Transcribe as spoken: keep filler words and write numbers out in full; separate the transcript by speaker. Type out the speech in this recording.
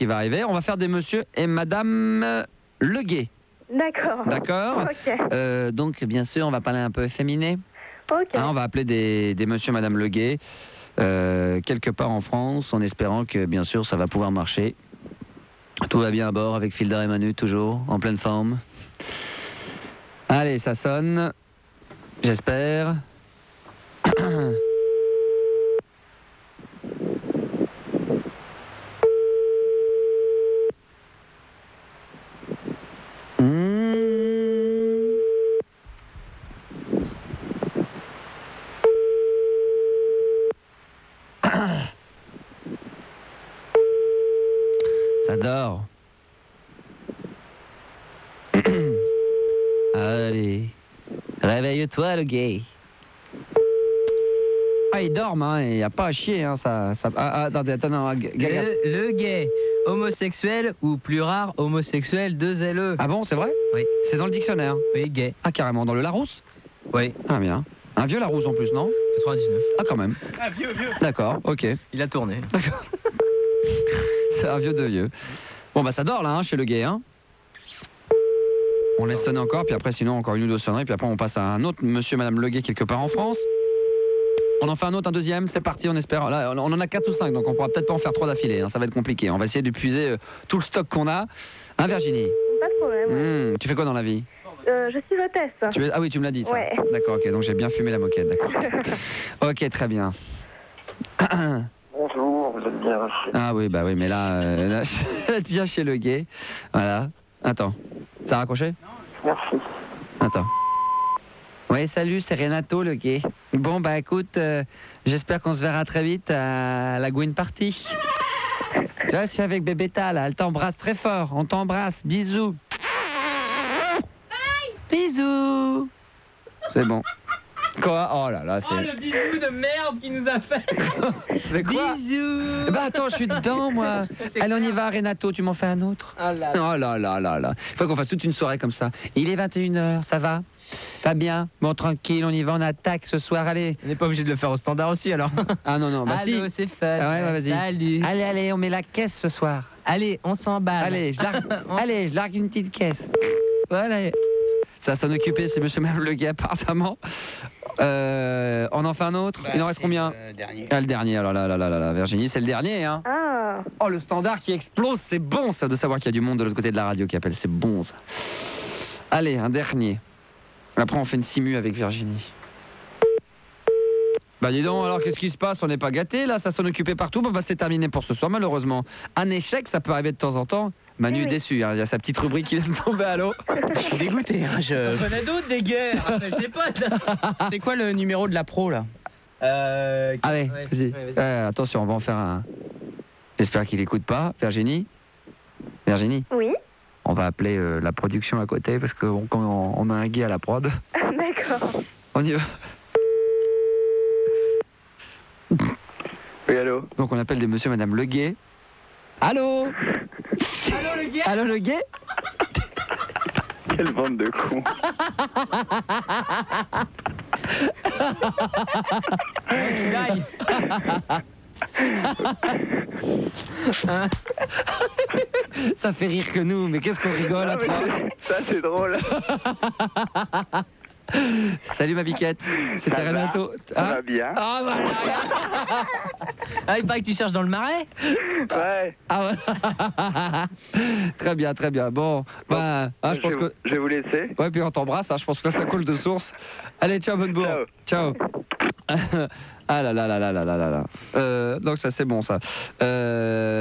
Speaker 1: qui va arriver. On va faire des monsieur et madame Leguet.
Speaker 2: D'accord.
Speaker 1: D'accord.
Speaker 2: Ok.
Speaker 1: Euh, donc, bien sûr, on va parler un peu efféminé.
Speaker 2: Ok.
Speaker 1: Hein, on va appeler des, des monsieur et madame Leguet euh, quelque part en France, en espérant que, bien sûr, ça va pouvoir marcher. Tout va bien à bord avec Filda et Manu, toujours en pleine forme. Allez, ça sonne. J'espère. Mmh. Ça dort. Allez, réveille-toi, le gay. Ah, ils dorment, hein, il n'y a pas à chier, hein, ça... ça... Ah, ah, attendez, attends, non, Gaga...
Speaker 3: Le, le gay, homosexuel ou plus rare, homosexuel, deux L E.
Speaker 1: Ah bon, c'est vrai?
Speaker 3: Oui.
Speaker 1: C'est dans le dictionnaire?
Speaker 3: Oui, gay.
Speaker 1: Ah, carrément, dans le Larousse?
Speaker 3: Oui.
Speaker 1: Ah, bien. Un vieux Larousse en plus, non?
Speaker 3: quatre-vingt-dix-neuf.
Speaker 1: Ah, quand même.
Speaker 4: Ah, vieux, vieux.
Speaker 1: D'accord, ok.
Speaker 3: Il a tourné.
Speaker 1: C'est un vieux de vieux. Bon, bah ça dort, là, hein, chez le gay, hein. On laisse sonner encore, puis après, sinon, encore une ou deux sonneries, puis après, on passe à un autre monsieur, madame Le Gay, quelque part en France. On en fait un autre, un deuxième, c'est parti, on espère. Là, on en a quatre ou cinq, donc on pourra peut-être pas en faire trois d'affilée, hein, ça va être compliqué. On va essayer d'épuiser euh, tout le stock qu'on a. Hein, Virginie?
Speaker 2: Pas de problème.
Speaker 1: Mmh, tu fais quoi dans la vie?
Speaker 2: Euh, je suis hôtesse.
Speaker 1: tu es... Ah oui, tu me l'as dit, ça.
Speaker 2: Ouais.
Speaker 1: D'accord, ok, donc j'ai bien fumé la moquette, d'accord. Ok, très bien.
Speaker 4: Bonjour, vous êtes bien reçu.
Speaker 1: Ah oui, bah oui, mais là, euh, là je vais être bien chez le gay. Voilà. Attends, ça a raccroché?
Speaker 4: Merci.
Speaker 1: Attends. Oui, salut, c'est Renato, le gay. Bon, bah écoute, euh, j'espère qu'on se verra très vite à la Gwyn Party. Tu vois, je suis avec Bébéta, là, elle t'embrasse très fort. On t'embrasse, bisous. Bisous. C'est bon. Quoi? Oh là là, c'est...
Speaker 3: Oh, le bisou de merde qu'il nous a fait.
Speaker 1: Mais quoi?
Speaker 3: Bisous.
Speaker 1: Bah attends, je suis dedans, moi.
Speaker 3: C'est
Speaker 1: Allez, on y
Speaker 3: clair.
Speaker 1: va, Renato, tu m'en fais un autre?
Speaker 3: Oh là.
Speaker 1: Oh là là là là. Il faut qu'on fasse toute une soirée comme ça. Il est vingt et une heures, ça va? Pas bien? Bon, tranquille, on y va, on attaque ce soir, allez.
Speaker 3: On n'est pas obligé de le faire au standard aussi alors.
Speaker 1: Ah non, non, bah
Speaker 3: Allô,
Speaker 1: si.
Speaker 3: c'est fun.
Speaker 1: Ah ouais, bah, vas-y.
Speaker 3: Salut.
Speaker 1: Allez, allez, on met la caisse ce soir.
Speaker 3: Allez, on s'emballe.
Speaker 1: Allez, je largue,
Speaker 3: On-
Speaker 1: allez, je largue une petite caisse. Voilà. Ça s'en occupé, c'est monsieur même le gars, apparemment. Euh, on en fait un autre? Il en reste combien?
Speaker 4: Le dernier.
Speaker 1: Ah, le dernier, alors là, là, là, là, là, Virginie, c'est le dernier, hein.
Speaker 2: Ah.
Speaker 1: Oh, le standard qui explose, c'est bon, ça, de savoir qu'il y a du monde de l'autre côté de la radio qui appelle, c'est bon, ça. Allez, un dernier. Après, on fait une simu avec Virginie. Bah dis donc, alors qu'est-ce qui se passe? On n'est pas gâtés, là, ça s'en occupait partout. Bah, bah c'est terminé pour ce soir, malheureusement. Un échec, ça peut arriver de temps en temps. Manu
Speaker 2: Oui,
Speaker 1: est
Speaker 2: oui.
Speaker 1: déçu, hein. Il y a sa petite rubrique qui vient de tomber à l'eau.
Speaker 4: Je suis dégoûté. Hein, je...
Speaker 3: On a d'autres des guerres. Je sais pas.
Speaker 4: C'est quoi le numéro de la pro là?
Speaker 3: Euh,
Speaker 1: Ah ouais,
Speaker 3: ouais,
Speaker 1: vas-y.
Speaker 3: ouais, vas-y.
Speaker 1: Ouais, attention, on va en faire un... J'espère qu'il écoute pas. Virginie? Virginie?
Speaker 2: Oui.
Speaker 1: On va appeler euh, la production à côté, parce qu'on on, on a un gay à la prod.
Speaker 2: D'accord.
Speaker 1: On y va.
Speaker 4: Oui, allô?
Speaker 1: Donc on appelle des monsieur et madame Le Gay. Allô?
Speaker 3: Allô le gars.
Speaker 1: Allô le gay?
Speaker 4: Quelle bande de cons.
Speaker 3: Aïe.
Speaker 1: Ça fait rire que nous, mais qu'est-ce qu'on rigole à
Speaker 4: Ah, mais
Speaker 1: trois.
Speaker 4: c'est- Ça c'est drôle.
Speaker 1: Salut ma biquette, c'était
Speaker 4: Ça va?
Speaker 1: Renato.
Speaker 4: Ça
Speaker 1: Hein?
Speaker 4: va bien?
Speaker 1: Ah voilà.
Speaker 3: Ah, il paraît que tu cherches dans le marais.
Speaker 4: Ouais.
Speaker 1: Ah, ouais. Très bien, très bien. Bon, bah, ah, je pense
Speaker 4: vais,
Speaker 1: que...
Speaker 4: je vais vous laisser.
Speaker 1: Ouais, puis on t'embrasse, hein, je pense que là ça coule de source. Allez, ciao, bonne bourre.
Speaker 4: Ciao.
Speaker 1: Ciao. Ah là là là là là là là là. Euh, donc ça c'est bon ça. Euh...